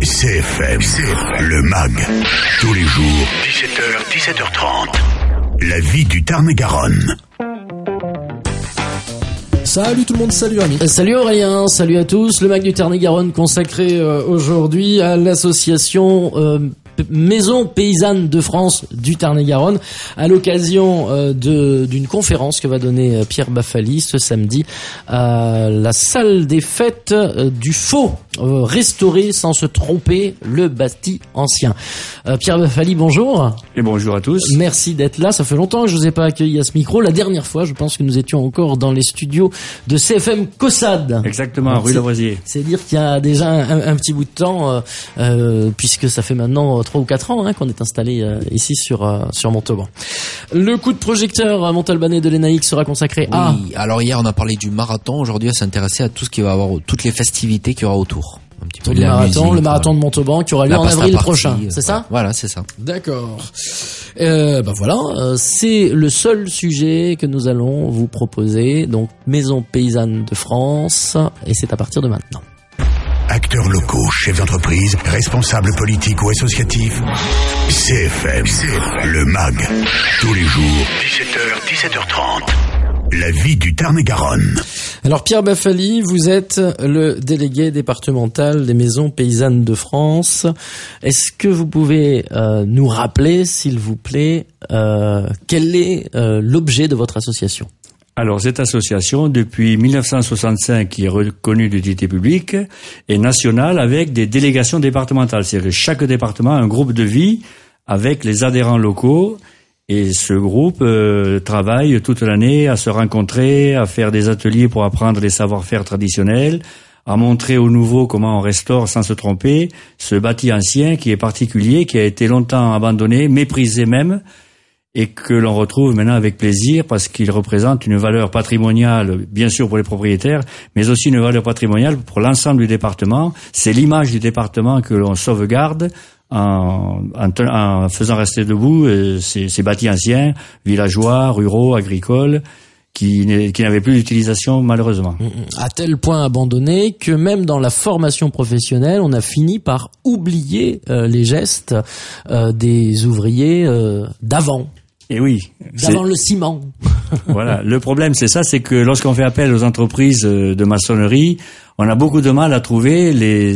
CFM, le MAG, tous les jours, 17h, 17h30. La vie du Tarn-et-Garonne. Salut tout le monde, salut Rémi. Salut Aurélien, salut à tous. Le MAG du Tarn-et-Garonne consacré aujourd'hui à l'association Maison Paysanne de France du Tarn-et-Garonne à l'occasion d'une conférence que va donner Pierre Baffali ce samedi à la salle des fêtes du Faux, restaurer sans se tromper le bâti ancien. Pierre Baffali, bonjour. Et bonjour à tous. Merci d'être là. Ça fait longtemps que je vous ai pas accueilli à ce micro. La dernière fois, je pense que nous étions encore dans les studios de CFM Caussade. Exactement, donc rue Lavoisier. C'est dire qu'il y a déjà un petit bout de temps, puisque ça fait maintenant 3 ou 4 ans qu'on est installé ici sur Montauban. Le coup de projecteur à Montalbanais de l'Énaïque sera consacré à... Oui, alors hier on a parlé du marathon, aujourd'hui on s'est intéressé à tout ce qui va avoir, toutes les festivités qu'il y aura autour. Un petit peu de la musique, le marathon de Montauban qui aura lieu en avril prochain, c'est ça ? Voilà, c'est ça. D'accord. Voilà, c'est le seul sujet que nous allons vous proposer, donc Maison Paysanne de France, et c'est à partir de maintenant. Acteurs locaux, chefs d'entreprise, responsables politiques ou associatifs, CFM, le MAG, tous les jours, 17h, 17h30. La vie du Tarn-et-Garonne. Alors Pierre Baffali, vous êtes le délégué départemental des Maisons Paysannes de France. Est-ce que vous pouvez nous rappeler, s'il vous plaît, quel est l'objet de votre association ? Alors, cette association, depuis 1965, qui est reconnue d'utilité publique, est nationale avec des délégations départementales. C'est-à-dire que chaque département a un groupe de vie avec les adhérents locaux. Et ce groupe travaille toute l'année à se rencontrer, à faire des ateliers pour apprendre les savoir-faire traditionnels, à montrer aux nouveaux comment on restaure sans se tromper ce bâti ancien qui est particulier, qui a été longtemps abandonné, méprisé même, et que l'on retrouve maintenant avec plaisir parce qu'il représente une valeur patrimoniale, bien sûr pour les propriétaires, mais aussi une valeur patrimoniale pour l'ensemble du département. C'est l'image du département que l'on sauvegarde en faisant rester debout ces bâtis anciens, villageois, ruraux, agricoles, qui n'avaient plus d'utilisation malheureusement. À tel point abandonné que même dans la formation professionnelle, on a fini par oublier les gestes des ouvriers d'avant. Et oui. D'avant le ciment. Voilà. Le problème, c'est ça, c'est que lorsqu'on fait appel aux entreprises de maçonnerie, on a beaucoup de mal à trouver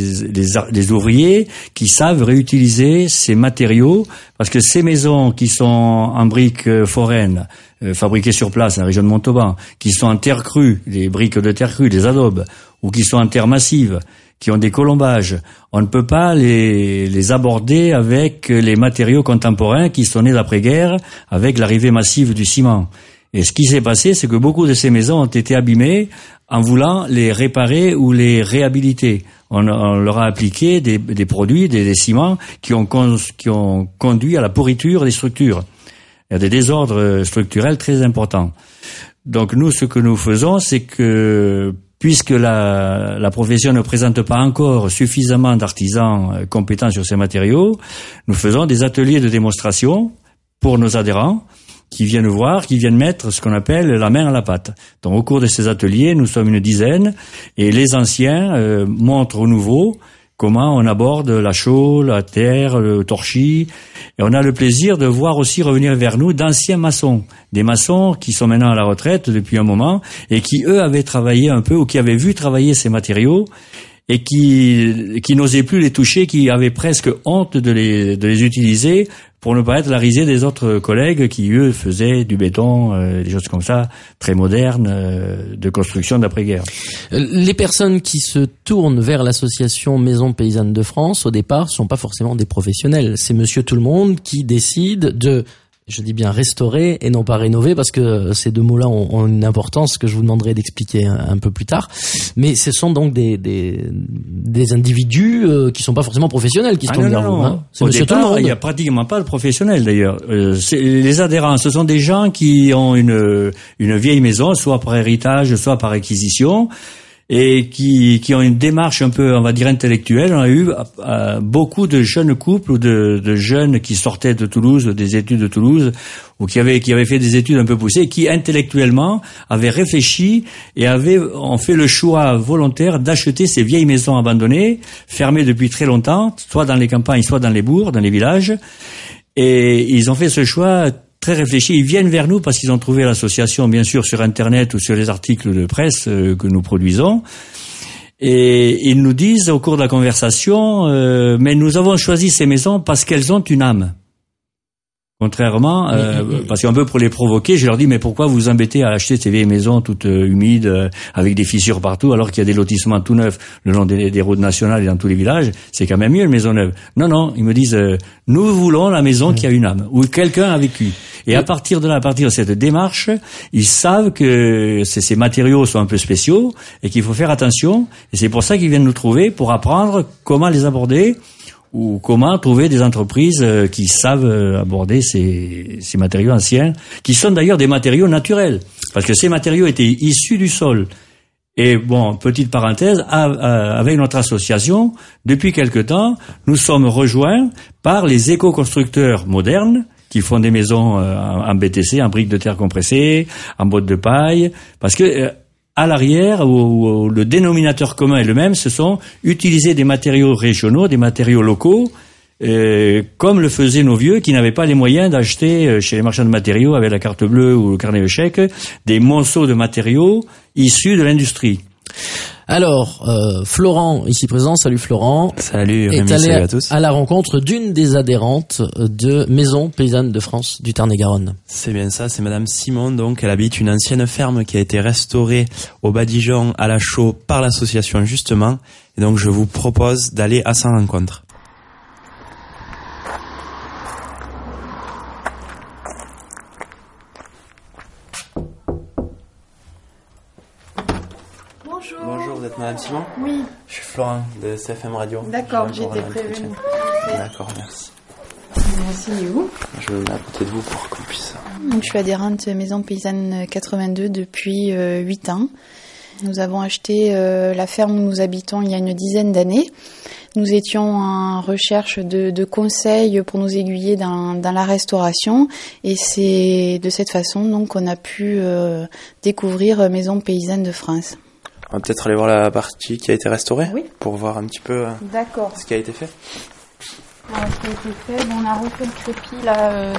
les ouvriers qui savent réutiliser ces matériaux, parce que ces maisons qui sont en briques foraines, fabriquées sur place dans la région de Montauban, qui sont en terre crue, les briques de terre crue, des adobes, ou qui sont en terre massive, qui ont des colombages, on ne peut pas les aborder avec les matériaux contemporains qui sont nés d'après-guerre, avec l'arrivée massive du ciment. Et ce qui s'est passé, c'est que beaucoup de ces maisons ont été abîmées en voulant les réparer ou les réhabiliter. On leur a appliqué des produits, des ciments qui ont conduit à la pourriture des structures. Il y a des désordres structurels très importants. Donc nous, ce que nous faisons, c'est que puisque la profession ne présente pas encore suffisamment d'artisans compétents sur ces matériaux, nous faisons des ateliers de démonstration pour nos adhérents qui viennent voir, qui viennent mettre ce qu'on appelle la main à la pâte. Donc au cours de ces ateliers, nous sommes une dizaine, et les anciens montrent aux nouveaux comment on aborde la chaux, la terre, le torchis. Et on a le plaisir de voir aussi revenir vers nous d'anciens maçons. Des maçons qui sont maintenant à la retraite depuis un moment et qui, eux, avaient travaillé un peu ou qui avaient vu travailler ces matériaux et qui n'osaient plus les toucher, qui avaient presque honte de les utiliser pour ne pas être la risée des autres collègues qui, eux, faisaient du béton, des choses comme ça, très modernes, de construction d'après-guerre. Les personnes qui se tournent vers l'association Maison Paysanne de France, au départ, sont pas forcément des professionnels. C'est monsieur tout le monde qui décide de... Je dis bien restaurer et non pas rénover, parce que ces deux mots-là ont une importance que je vous demanderai d'expliquer un peu plus tard. Mais ce sont donc des individus qui sont pas forcément professionnels qui se tournent vers vous. C'est monsieur tout le monde. Il y a pratiquement pas de professionnels d'ailleurs. Les adhérents, ce sont des gens qui ont une vieille maison, soit par héritage, soit par acquisition, et qui ont une démarche un peu, on va dire, intellectuelle. On a eu beaucoup de jeunes couples ou de jeunes qui sortaient de Toulouse, des études de Toulouse, ou qui avaient fait des études un peu poussées, qui intellectuellement avaient réfléchi et ont fait le choix volontaire d'acheter ces vieilles maisons abandonnées, fermées depuis très longtemps, soit dans les campagnes, soit dans les bourgs, dans les villages. Et ils ont fait ce choix très réfléchi. Ils viennent vers nous parce qu'ils ont trouvé l'association, bien sûr, sur Internet ou sur les articles de presse que nous produisons. Et ils nous disent au cours de la conversation, mais nous avons choisi ces maisons parce qu'elles ont une âme. Contrairement, parce qu'un peu pour les provoquer, je leur dis, mais pourquoi vous vous embêtez à acheter ces vieilles maisons toutes humides, avec des fissures partout, alors qu'il y a des lotissements tout neufs le long des routes nationales et dans tous les villages, c'est quand même mieux une maison neuve. Non, ils me disent, nous voulons la maison qui a une âme, où quelqu'un a vécu. Et à partir de cette démarche, ils savent que ces matériaux sont un peu spéciaux et qu'il faut faire attention, et c'est pour ça qu'ils viennent nous trouver, pour apprendre comment les aborder, ou comment trouver des entreprises qui savent aborder ces matériaux anciens, qui sont d'ailleurs des matériaux naturels, parce que ces matériaux étaient issus du sol. Et bon, petite parenthèse, avec notre association, depuis quelque temps, nous sommes rejoints par les éco-constructeurs modernes qui font des maisons en BTC, en briques de terre compressées, en bottes de paille, parce que à l'arrière, où le dénominateur commun est le même, ce sont utiliser des matériaux régionaux, des matériaux locaux, comme le faisaient nos vieux qui n'avaient pas les moyens d'acheter chez les marchands de matériaux avec la carte bleue ou le carnet de chèques des monceaux de matériaux issus de l'industrie. Alors, Florent, ici présent, salut Florent. Salut Rémi, est allé salut à tous. À la rencontre d'une des adhérentes de Maison Paysanne de France du Tarn-et-Garonne. C'est bien ça, c'est Madame Simon, donc elle habite une ancienne ferme qui a été restaurée au Bas-Dijon à la Chaux par l'association justement, et donc je vous propose d'aller à sa rencontre. Bonjour, vous êtes Madame Simon ? Oui. Je suis Florent de CFM Radio. D'accord, j'ai été prévenue. D'accord, merci. Merci, où ? Je vais à côté de vous pour qu'on puisse... Donc, je suis adhérente Maison Paysanne 82 depuis 8 ans. Nous avons acheté la ferme où nous habitons il y a une dizaine d'années. Nous étions en recherche de conseils pour nous aiguiller dans la restauration, et c'est de cette façon donc qu'on a pu découvrir Maison Paysanne de France. On va peut-être aller voir la partie qui a été restaurée, oui, pour voir un petit peu ce qui a été fait. Alors, ce qui a été fait, on a refait le crépi là,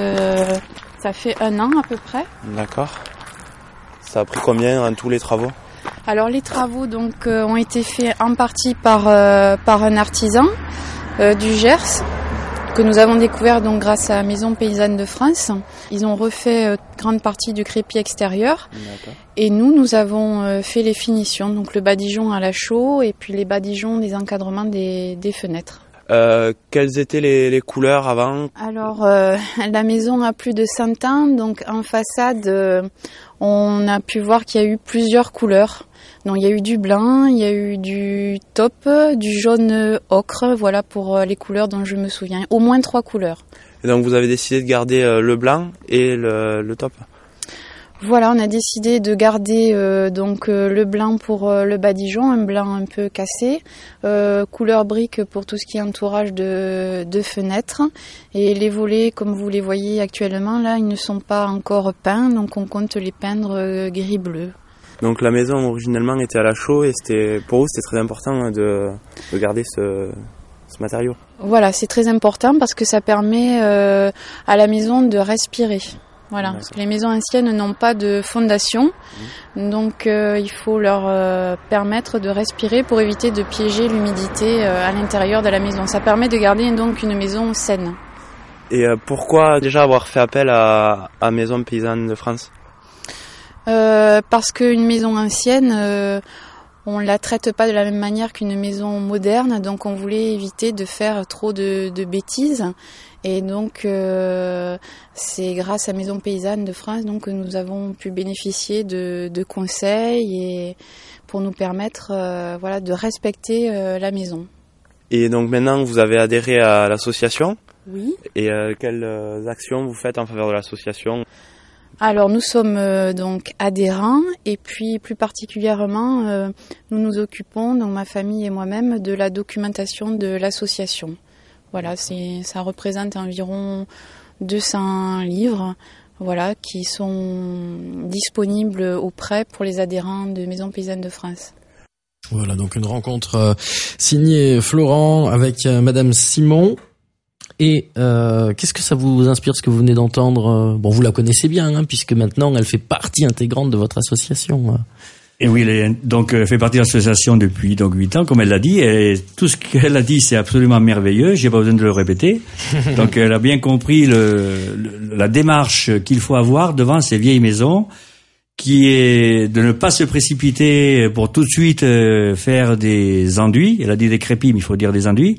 ça fait 1 an à peu près. D'accord. Ça a pris combien tous les travaux ? Alors les travaux donc ont été faits en partie par un artisan du Gers que nous avons découvert donc grâce à Maison Paysanne de France. Ils ont refait grande partie du crépi extérieur. D'accord. Et nous avons fait les finitions, donc le badigeon à la chaux et puis les badigeons des encadrements des fenêtres. Quelles étaient les couleurs avant ? Alors la maison a plus de 100 ans, donc en façade on a pu voir qu'il y a eu plusieurs couleurs. Donc il y a eu du blanc, il y a eu du taupe, du jaune ocre, voilà pour les couleurs dont je me souviens. Au moins 3 couleurs. Et donc vous avez décidé de garder le blanc et le taupe ? Voilà, on a décidé de garder le blanc pour le badigeon, un blanc un peu cassé, couleur brique pour tout ce qui est entourage de fenêtres. Et les volets, comme vous les voyez actuellement, là, ils ne sont pas encore peints, donc on compte les peindre gris-bleu. Donc la maison originellement était à la chaux et pour vous c'était très important de garder ce matériau. Voilà, c'est très important parce que ça permet à la maison de respirer. Voilà, parce que les maisons anciennes n'ont pas de fondation, donc il faut leur permettre de respirer pour éviter de piéger l'humidité à l'intérieur de la maison. Ça permet de garder donc une maison saine. Et pourquoi déjà avoir fait appel à Maison Paysanne de France ? Parce qu'une maison ancienne, on la traite pas de la même manière qu'une maison moderne, donc on voulait éviter de faire trop de bêtises. Et donc c'est grâce à Maison Paysanne de France donc, que nous avons pu bénéficier de conseils et pour nous permettre de respecter la maison. Et donc maintenant vous avez adhéré à l'association ? Oui. Et quelles actions vous faites en faveur de l'association ? Alors nous sommes donc adhérents et puis plus particulièrement nous nous occupons, donc ma famille et moi-même, de la documentation de l'association. Voilà, ça représente environ 200 livres, voilà, qui sont disponibles au prêt pour les adhérents de Maisons Paysannes de France. Voilà, donc une rencontre signée Florent avec Madame Simon. Et qu'est-ce que ça vous inspire, ce que vous venez d'entendre? Bon, vous la connaissez bien, hein, puisque maintenant elle fait partie intégrante de votre association. Et oui, elle fait partie de l'association depuis 8 ans, comme elle l'a dit. Et tout ce qu'elle a dit, c'est absolument merveilleux. J'ai pas besoin de le répéter. Donc, elle a bien compris la démarche qu'il faut avoir devant ces vieilles maisons, qui est de ne pas se précipiter pour tout de suite faire des enduits. Elle a dit des crépis, mais il faut dire des enduits.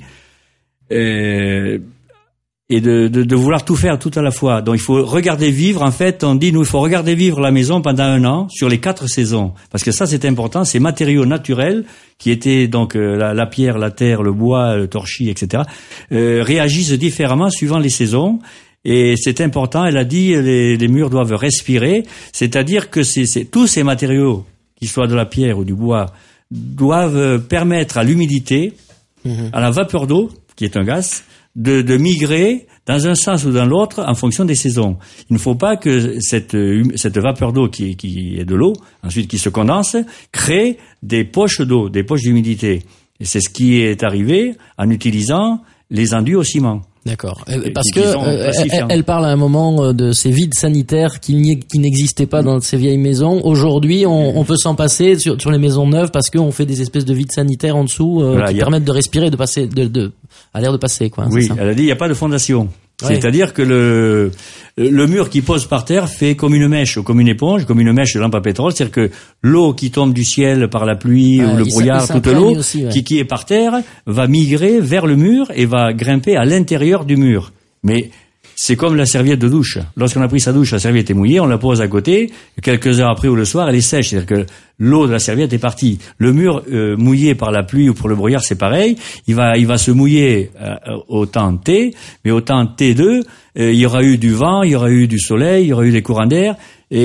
Et de vouloir tout faire tout à la fois. Donc il faut regarder vivre, en fait, on dit, nous, il faut regarder vivre la maison pendant 1 an, sur les 4 saisons. Parce que ça, c'est important, ces matériaux naturels, qui étaient donc la pierre, la terre, le bois, le torchis, etc., réagissent différemment suivant les saisons. Et c'est important, elle a dit, les murs doivent respirer, c'est-à-dire que tous ces matériaux, qu'ils soient de la pierre ou du bois, doivent permettre à l'humidité, à la vapeur d'eau, qui est un gaz, de migrer dans un sens ou dans l'autre en fonction des saisons. Il ne faut pas que cette vapeur d'eau qui est de l'eau, ensuite qui se condense, crée des poches d'eau, des poches d'humidité. Et c'est ce qui est arrivé en utilisant les enduits au ciment. D'accord. Parce que elle parle à un moment de ces vides sanitaires qui n'existaient pas dans ces vieilles maisons. Aujourd'hui, on peut s'en passer sur les maisons neuves parce qu'on fait des espèces de vides sanitaires en dessous qui permettent de respirer, de passer, à l'air de passer, quoi. Oui, elle a dit il n'y a pas de fondation. Ouais. C'est-à-dire que le mur qui pose par terre fait comme une mèche ou comme une éponge, comme une mèche de lampe à pétrole. C'est-à-dire que l'eau qui tombe du ciel par la pluie ou le brouillard, toute l'eau qui est par terre va migrer vers le mur et va grimper à l'intérieur du mur. Mais c'est comme la serviette de douche. Lorsqu'on a pris sa douche, la serviette est mouillée, on la pose à côté, quelques heures après ou le soir, elle est sèche. C'est-à-dire que l'eau de la serviette est partie. Le mur mouillé par la pluie ou pour le brouillard, c'est pareil. Il va se mouiller au temps T, mais au temps T2, il y aura eu du vent, il y aura eu du soleil, il y aura eu des courants d'air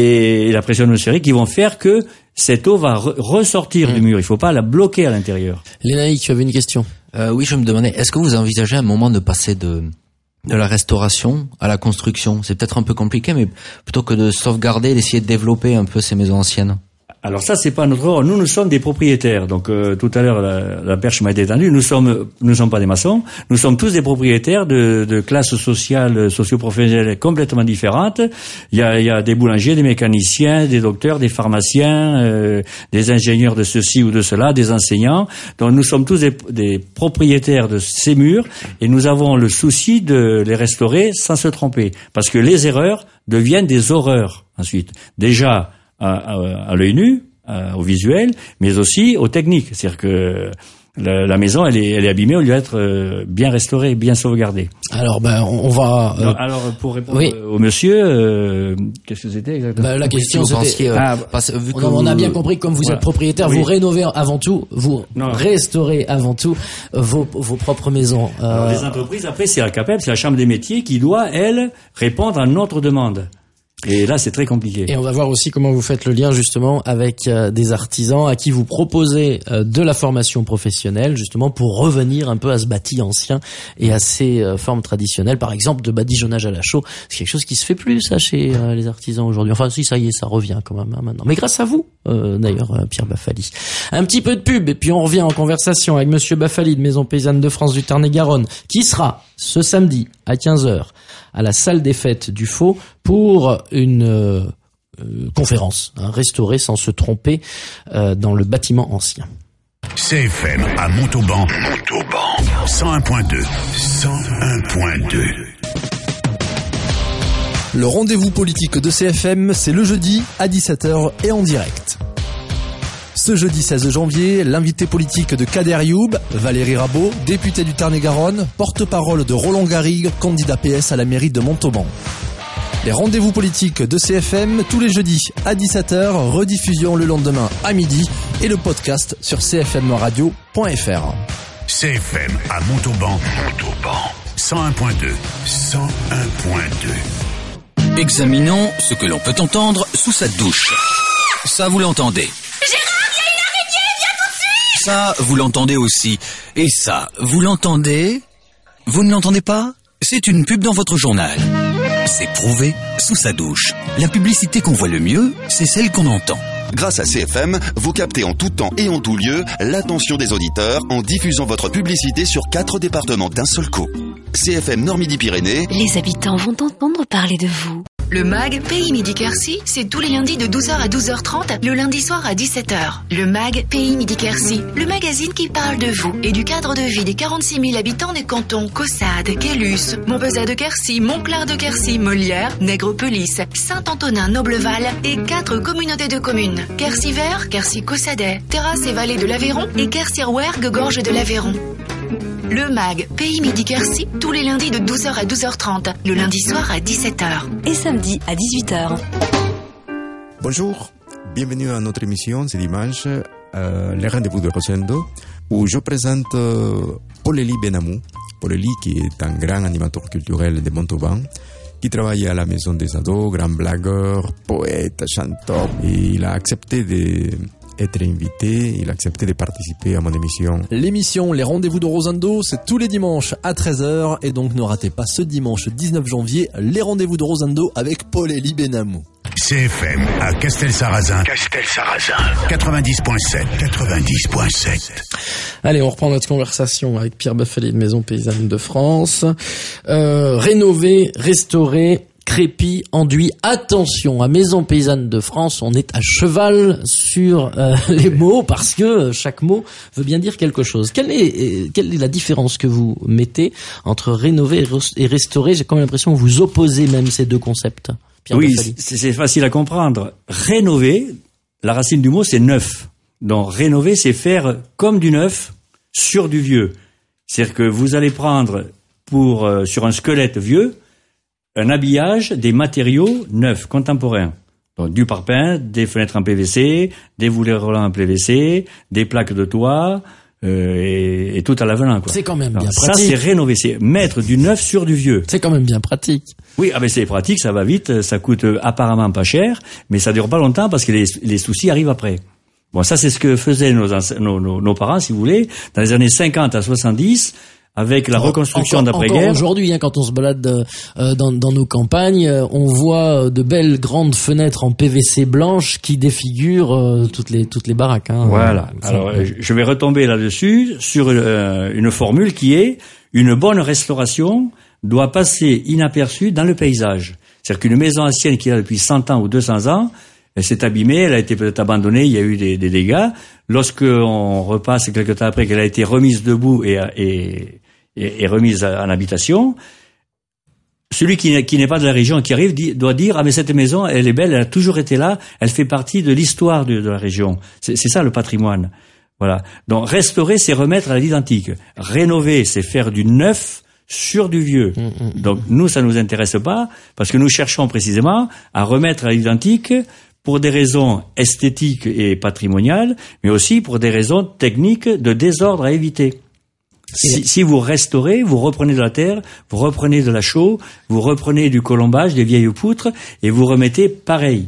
et la pression atmosphérique qui vont faire que cette eau va ressortir du mur. Il ne faut pas la bloquer à l'intérieur. Lénaïque, tu avais une question? Oui, je me demandais, est-ce que vous envisagez un moment de passer de la restauration à la construction? C'est peut-être un peu compliqué, mais plutôt que de sauvegarder, d'essayer de développer un peu ces maisons anciennes. Alors ça, c'est pas notre rôle. Nous sommes des propriétaires. Donc tout à l'heure, la perche m'a été tendue. Nous sommes pas des maçons. Nous sommes tous des propriétaires de classes sociales, socio-professionnelles complètement différentes. Il y a des boulangers, des mécaniciens, des docteurs, des pharmaciens, des ingénieurs de ceci ou de cela, des enseignants. Donc nous sommes tous des propriétaires de ces murs et nous avons le souci de les restaurer sans se tromper. Parce que les erreurs deviennent des horreurs ensuite. Déjà, à l'œil nu, au visuel, mais aussi aux techniques. C'est-à-dire que la maison, elle est abîmée au lieu d'être bien restaurée, bien sauvegardée. Alors, on va. Alors, pour répondre au monsieur, qu'est-ce que c'était exactement? La question, c'était. Vu que on a bien compris que comme vous êtes propriétaire, vous rénovez avant tout, vous restaurez avant tout vos propres maisons. Alors, les entreprises, après, c'est la CAPEB, c'est la Chambre des métiers qui doit, elle, répondre à notre demande. Et là, c'est très compliqué. Et on va voir aussi comment vous faites le lien justement avec des artisans à qui vous proposez de la formation professionnelle justement pour revenir un peu à ce bâti ancien et à ces formes traditionnelles. Par exemple, de badigeonnage à la chaux. C'est quelque chose qui se fait plus, ça, chez les artisans aujourd'hui. Enfin, si, ça y est, ça revient quand même maintenant. Mais grâce à vous, d'ailleurs, Pierre Baffali. Un petit peu de pub et puis on revient en conversation avec Monsieur Baffali de Maisons Paysannes de France du Tarn-et-Garonne qui sera ce samedi à 15h à la salle des fêtes du Faux pour une conférence, restaurer sans se tromper dans le bâtiment ancien. CFM à Montauban. 101.2. 101.2. Le rendez-vous politique de CFM, c'est le jeudi à 17h et en direct. Ce jeudi 16 janvier, l'invité politique de Kader Youb, Valérie Rabault, députée du Tarn-et-Garonne, porte-parole de Roland Garrigue, candidat PS à la mairie de Montauban. Les rendez-vous politiques de CFM tous les jeudis à 17h, rediffusion le lendemain à midi et le podcast sur cfmradio.fr. CFM à Montauban. 101.2. 101.2. Examinons ce que l'on peut entendre sous sa douche. Ça, vous l'entendez. Gérard, il y a une araignée, viens tout de suite. Ça, vous l'entendez aussi. Et ça, vous l'entendez? Vous ne l'entendez pas? C'est une pub dans votre journal. C'est prouvé, sous sa douche. La publicité qu'on voit le mieux, c'est celle qu'on entend. Grâce à CFM, vous captez en tout temps et en tout lieu l'attention des auditeurs en diffusant votre publicité sur 4 départements d'un seul coup. CFM Nord-Midi-Pyrénées. Les habitants vont entendre parler de vous. Le MAG Pays Midi-Quercy, c'est tous les lundis de 12h à 12h30, le lundi soir à 17h. Le MAG Pays Midi-Quercy, le magazine qui parle de vous et du cadre de vie des 46 000 habitants des cantons Caussade, Quélus, Montpezat de Quercy, Montclar de Quercy, Molière, Nègrepelisse, Saint-Antonin, Nobleval et 4 communautés de communes. Quercy-Vert, Quercy-Caussadet, Terrasse et Vallée de l'Aveyron et Quercy-Rouergue, Gorge de l'Aveyron. Le MAG Pays Midi-Quercy, tous les lundis de 12h à 12h30, le lundi soir à 17h. Et samedi à 18h. Bonjour, bienvenue à notre émission ce dimanche, les rendez-vous de Rosendo, où je présente Paul-Élie Benamou. Paul-Élie qui est un grand animateur culturel de Montauban, qui travaille à la Maison des Ados, grand blagueur, poète, chanteur, et il a accepté d'être invité, il a accepté de participer à mon émission. L'émission Les Rendez-vous de Rosendo, c'est tous les dimanches à 13h, et donc ne ratez pas ce dimanche 19 janvier, Les Rendez-vous de Rosendo avec Paul-Élie Benamou. CFM à Castelsarrasin. 90.7. Allez, on reprend notre conversation avec Pierre Baffali de Maison Paysanne de France. Rénover, restaurer, crépi, enduit. Attention, à Maison Paysanne de France, on est à cheval sur les mots parce que chaque mot veut bien dire quelque chose. Quelle est la différence que vous mettez entre rénover et restaurer? J'ai quand même l'impression que vous opposez même ces deux concepts. Pierre oui, Baffali. c'est facile à comprendre. Rénover, la racine du mot, c'est neuf. Donc rénover, c'est faire comme du neuf sur du vieux. C'est-à-dire que vous allez prendre sur un squelette vieux, un habillage des matériaux neufs, contemporains. Donc du parpaing, des fenêtres en PVC, des volets roulants en PVC, des plaques de toit, et tout à l'avenant, quoi. C'est quand même bien Alors, pratique. Ça, c'est rénover, c'est mettre du neuf sur du vieux. C'est quand même bien pratique. Oui, mais c'est pratique, ça va vite, ça coûte apparemment pas cher, mais ça dure pas longtemps parce que les soucis arrivent après. Bon, ça c'est ce que faisaient nos parents, si vous voulez, dans les années 50 à 70, avec la reconstruction d'après-guerre. Encore aujourd'hui, quand on se balade dans nos campagnes, on voit de belles grandes fenêtres en PVC blanche qui défigurent toutes les baraques. Voilà. Alors, je vais retomber là-dessus sur une formule qui est: une bonne restauration doit passer inaperçue dans le paysage. C'est-à-dire qu'une maison ancienne qui a depuis 100 ans ou 200 ans, elle s'est abîmée, elle a été peut-être abandonnée, il y a eu des dégâts. Lorsqu'on repasse quelque temps après qu'elle a été remise debout et remise en habitation, celui qui n'est pas de la région, qui arrive, doit dire: ah mais cette maison, elle est belle, elle a toujours été là, elle fait partie de l'histoire de la région. C'est ça le patrimoine. Voilà. Donc restaurer, c'est remettre à l'identique. Rénover, c'est faire du neuf sur du vieux. Donc nous, ça nous intéresse pas, parce que nous cherchons précisément à remettre à l'identique pour des raisons esthétiques et patrimoniales, mais aussi pour des raisons techniques de désordre à éviter. Si vous restaurez, vous reprenez de la terre, vous reprenez de la chaux, vous reprenez du colombage, des vieilles poutres, et vous remettez pareil.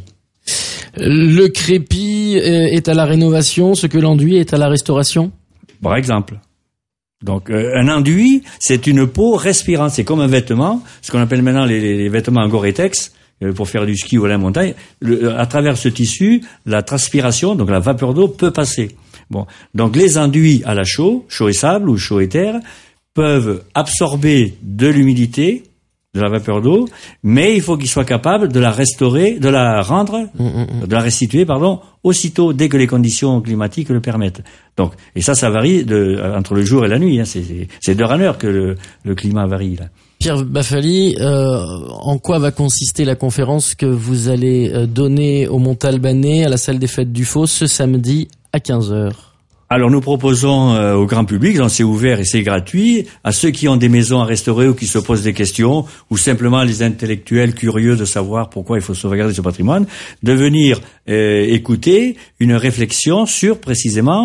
Le crépi est à la rénovation, ce que l'enduit est à la restauration? Par exemple. Donc un enduit, c'est une peau respirante, c'est comme un vêtement, ce qu'on appelle maintenant les vêtements en Gore-Tex, pour faire du ski ou à la montagne. À travers ce tissu, la transpiration, donc la vapeur d'eau, peut passer. Bon, donc les enduits à la chaux et sable ou chaux et terre, peuvent absorber de l'humidité, de la vapeur d'eau, mais il faut qu'ils soient capables de la restaurer, de la restituer, aussitôt, dès que les conditions climatiques le permettent. Donc, et ça varie entre le jour et la nuit, c'est d'heure en heure que le climat varie, là. Pierre Baffali, en quoi va consister la conférence que vous allez donner au Montalbanais, à la salle des fêtes du Faux, ce samedi à 15h? Alors nous proposons au grand public, donc c'est ouvert et c'est gratuit, à ceux qui ont des maisons à restaurer ou qui se posent des questions, ou simplement les intellectuels curieux de savoir pourquoi il faut sauvegarder ce patrimoine, de venir écouter une réflexion sur précisément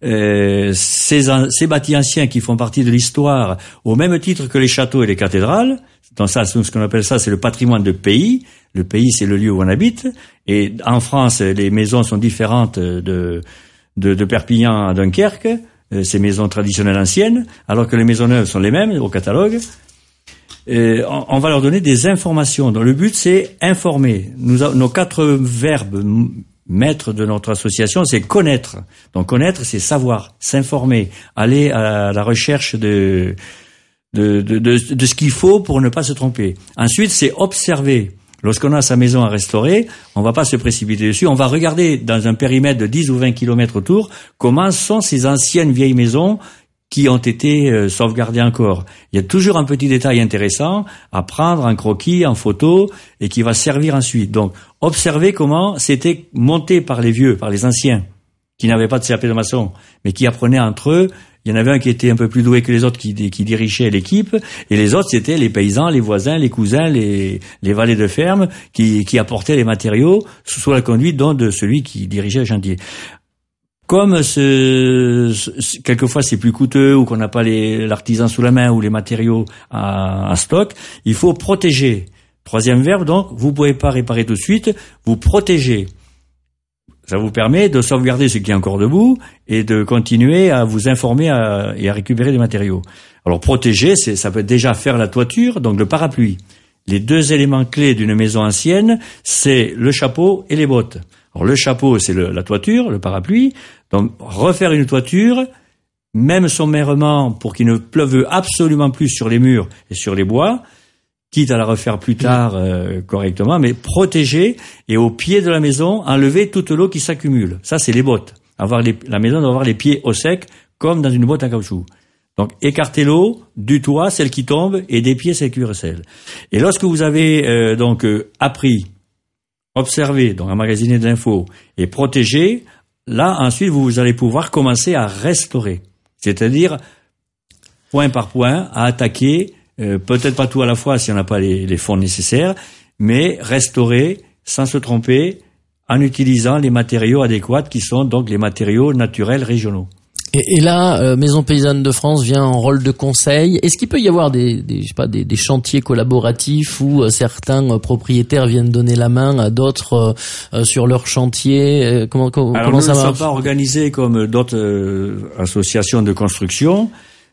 ces bâtis anciens qui font partie de l'histoire au même titre que les châteaux et les cathédrales. Dans ça, ce qu'on appelle ça, c'est le patrimoine de pays. Le pays, c'est le lieu où on habite. Et en France, les maisons sont différentes de Perpignan à Dunkerque, ces maisons traditionnelles anciennes, alors que les maisons neuves sont les mêmes au catalogue. On va leur donner des informations. Donc le but, c'est informer. Nos 4 verbes maîtres de notre association, c'est connaître. Donc connaître, c'est savoir, s'informer, aller à la recherche de ce qu'il faut pour ne pas se tromper. Ensuite, c'est observer. Lorsqu'on a sa maison à restaurer, on va pas se précipiter dessus, on va regarder dans un périmètre de 10 ou 20 kilomètres autour comment sont ces anciennes vieilles maisons qui ont été sauvegardées encore. Il y a toujours un petit détail intéressant à prendre en croquis, en photo, et qui va servir ensuite. Donc, observez comment c'était monté par les vieux, par les anciens, qui n'avaient pas de CAP de maçon, mais qui apprenaient entre eux. Il y en avait un qui était un peu plus doué que les autres qui dirigeait l'équipe, et les autres c'était les paysans, les voisins, les cousins, les valets de ferme qui apportaient les matériaux sous la conduite donc de celui qui dirigeait le chantier. Comme quelquefois c'est plus coûteux ou qu'on n'a pas l'artisan sous la main ou les matériaux à stock, il faut protéger. 3e verbe donc, vous pouvez pas réparer tout de suite, vous protégez. Ça vous permet de sauvegarder ce qui est encore debout et de continuer à vous informer et à récupérer des matériaux. Alors protéger, ça peut déjà faire la toiture, donc le parapluie. Les 2 éléments clés d'une maison ancienne, c'est le chapeau et les bottes. Alors le chapeau, c'est la toiture, le parapluie. Donc refaire une toiture, même sommairement pour qu'il ne pleuve absolument plus sur les murs et sur les bois, quitte à la refaire plus tard correctement, mais protéger et au pied de la maison, enlever toute l'eau qui s'accumule. Ça, c'est les bottes. La maison doit avoir les pieds au sec, comme dans une botte en caoutchouc. Donc, écarter l'eau du toit, celle qui tombe, et des pieds, celle qui recèle. Et lorsque vous avez appris, observé, donc emmagasiner de l'info, et protégé, là, ensuite, vous allez pouvoir commencer à restaurer. C'est-à-dire, point par point, à attaquer. Peut-être pas tout à la fois si on n'a pas les fonds nécessaires, mais restaurer sans se tromper en utilisant les matériaux adéquats qui sont donc les matériaux naturels régionaux. Et là, Maison Paysanne de France vient en rôle de conseil. Est-ce qu'il peut y avoir des chantiers collaboratifs où certains propriétaires viennent donner la main à d'autres sur leur chantier? Comment ça marche? Nous ne sommes pas organisés comme d'autres associations de construction.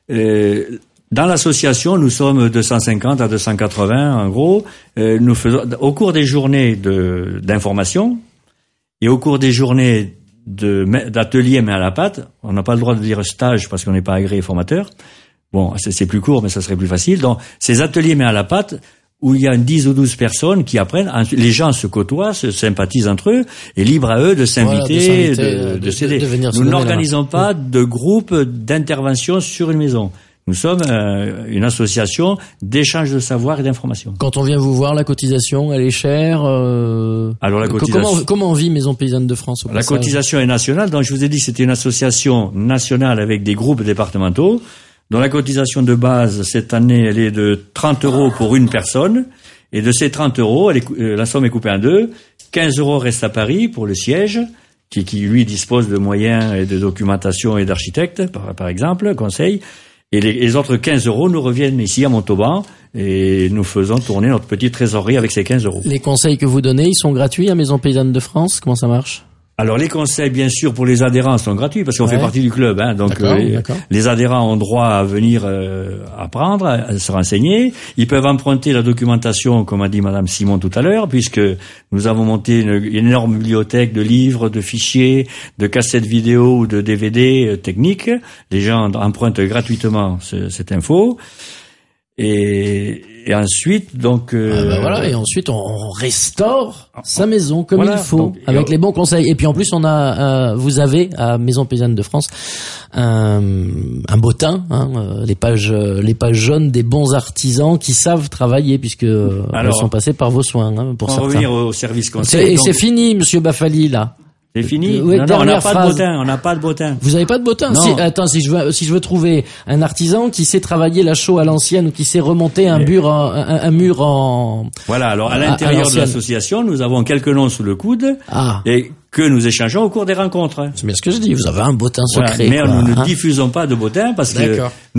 Dans l'association, nous sommes 250 à 280 en gros. Nous faisons au cours des journées d'information et au cours des journées d'ateliers main à la pâte. On n'a pas le droit de dire stage parce qu'on n'est pas agréé formateur. Bon, c'est plus court, mais ça serait plus facile. Donc, ces ateliers main à la pâte où il y a 10 ou 12 personnes qui apprennent, les gens se côtoient, se sympathisent entre eux, et libre à eux de s'inviter, de s'aider. Nous n'organisons pas de groupe d'intervention sur une maison. Nous sommes une association d'échange de savoir et d'information. Quand on vient vous voir, la cotisation, elle est chère. Alors la cotisation. Comment vit Maison Paysanne de France? La cotisation est nationale. Donc je vous ai dit que c'était une association nationale avec des groupes départementaux. Dont la cotisation de base cette année, elle est de 30 € pour une personne. Et de ces 30 €, la somme est coupée en deux. 15 € restent à Paris pour le siège, qui lui dispose de moyens et de documentation et d'architectes, par exemple, conseil. Et les autres 15 € nous reviennent ici à Montauban et nous faisons tourner notre petite trésorerie avec ces 15 €. Les conseils que vous donnez, ils sont gratuits à Maison Paysanne de France? Comment ça marche? Alors les conseils, bien sûr, pour les adhérents sont gratuits parce qu'on fait partie du club. Donc les adhérents ont droit à venir apprendre, à se renseigner. Ils peuvent emprunter la documentation, comme a dit Madame Simon tout à l'heure, puisque nous avons monté une énorme bibliothèque de livres, de fichiers, de cassettes vidéo ou de DVD techniques. Les gens empruntent gratuitement cette info. Et ensuite, donc... et ensuite on restaure sa maison comme il faut, donc, avec les bons conseils. Et puis en plus, vous avez à Maison Paysanne de France un bottin, les pages jaunes des bons artisans qui savent travailler, puisque elles sont passées par vos soins, pour certains. Revenir au service conseil. Et c'est fini, Monsieur Bafali, là. C'est fini? Oui, non, on n'a pas de bottin, Vous avez pas de bottin? Si je veux trouver un artisan qui sait travailler la chaux à l'ancienne ou qui sait remonter un mur en... Voilà, alors à l'intérieur de l'association, nous avons quelques noms sous le coude. Et que nous échangeons au cours des rencontres. C'est bien ce que je dis, vous avez un bottin secret. Mais nous ne diffusons pas de bottin parce que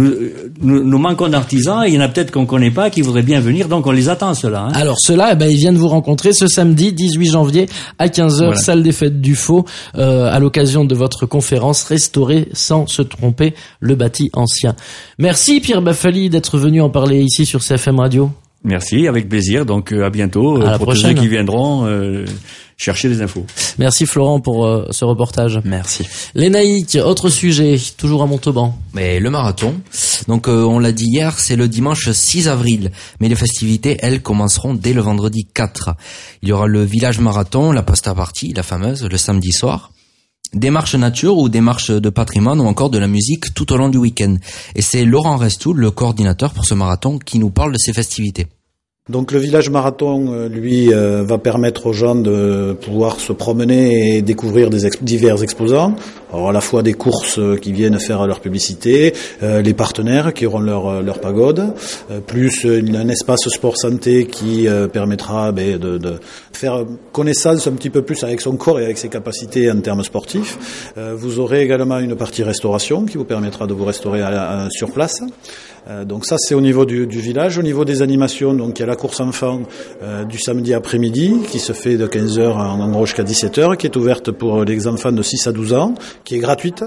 nous manquons d'artisans et il y en a peut-être qu'on connaît pas qui voudraient bien venir, donc on les attend ceux-là. Alors ceux-là, ils viennent vous rencontrer ce samedi 18 janvier à 15h, salle des fêtes du Faux, à l'occasion de votre conférence Restaurer sans se tromper le bâti ancien. Merci Pierre Baffali d'être venu en parler ici sur CFM Radio. Merci, avec plaisir. Donc à bientôt pour tous ceux qui viendront chercher des infos. Merci Florent pour ce reportage. Merci. Lénaïque, autre sujet, toujours à Montauban. Mais le marathon. Donc on l'a dit hier, c'est le dimanche 6 avril. Mais les festivités, elles, commenceront dès le vendredi 4. Il y aura le village marathon, la pasta party, la fameuse, le samedi soir. Des marches nature ou des marches de patrimoine ou encore de la musique tout au long du week-end. Et c'est Laurent Restoul, le coordinateur pour ce marathon, qui nous parle de ces festivités. Donc le village marathon, lui, va permettre aux gens de pouvoir se promener et découvrir divers exposants. Alors à la fois des courses qui viennent faire leur publicité, les partenaires qui auront leur pagode, plus un espace sport santé qui permettra de faire connaissance un petit peu plus avec son corps et avec ses capacités en termes sportifs. Vous aurez également une partie restauration qui vous permettra de vous restaurer sur place. Donc ça c'est au niveau du village. Au niveau des animations, donc il y a la course enfant du samedi après-midi qui se fait de 15h en gros jusqu'à 17h, qui est ouverte pour les enfants de 6 à 12 ans, qui est gratuite.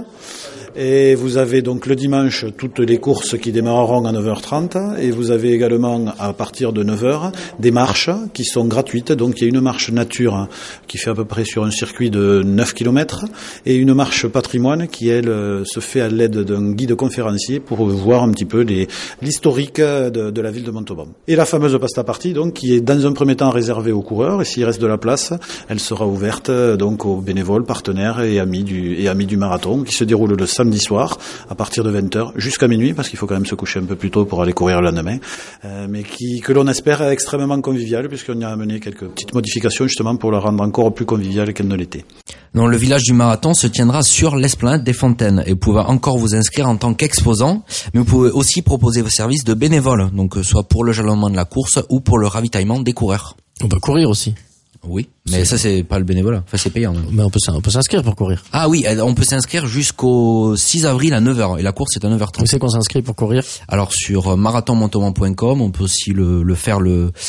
Et vous avez donc le dimanche toutes les courses qui démarreront à 9h30 et vous avez également à partir de 9h des marches qui sont gratuites. Donc il y a une marche nature qui fait à peu près sur un circuit de 9 km et une marche patrimoine qui elle se fait à l'aide d'un guide conférencier pour voir un petit peu l'historique de la ville de Montauban. Et la fameuse pasta party donc qui est dans un premier temps réservée aux coureurs et s'il reste de la place, elle sera ouverte donc aux bénévoles, partenaires et amis du marathon qui se déroule le samedi soir à partir de 20h jusqu'à minuit parce qu'il faut quand même se coucher un peu plus tôt pour aller courir le lendemain, mais que l'on espère extrêmement convivial puisqu'on y a amené quelques petites modifications justement pour le rendre encore plus convivial qu'elle ne l'était. Donc le village du marathon se tiendra sur l'esplanade des Fontaines et vous pouvez encore vous inscrire en tant qu'exposant, mais vous pouvez aussi proposer vos services de bénévole, donc soit pour le jalonnement de la course ou pour le ravitaillement des coureurs. On peut courir aussi. Oui, mais ça c'est pas le bénévolat, enfin c'est payant. Mais on peut s'inscrire pour courir. Ah oui, on peut s'inscrire jusqu'au 6 avril à 9h et la course est à 9h30. Où c'est qu'on s'inscrit pour courir? Alors sur marathonmontauban.com, on peut aussi le faire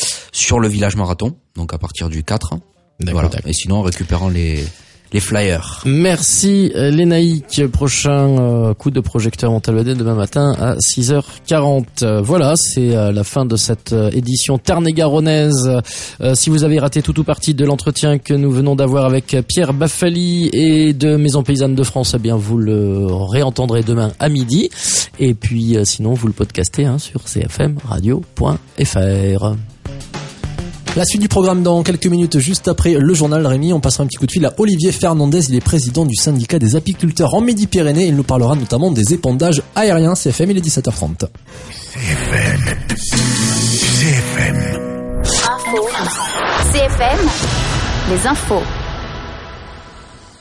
sur le village marathon, donc à partir du 4. Voilà. Et sinon en récupérant les flyers. Merci Lénaïque. Prochain coup de projecteur Montalbedel demain matin à 6h40. Voilà, c'est la fin de cette édition tarn-et-garonnaise. Si vous avez raté tout ou partie de l'entretien que nous venons d'avoir avec Pierre Baffali et de Maison Paysanne de France, eh bien vous le réentendrez demain à midi. Et puis sinon vous le podcastez sur cfmradio.fr. La suite du programme dans quelques minutes, juste après le journal. Rémi, on passera un petit coup de fil à Olivier Fernandez. Il est président du syndicat des apiculteurs en Midi-Pyrénées. Il nous parlera notamment des épandages aériens. CFM, il est 17h30. CFM. Info. CFM. Les infos.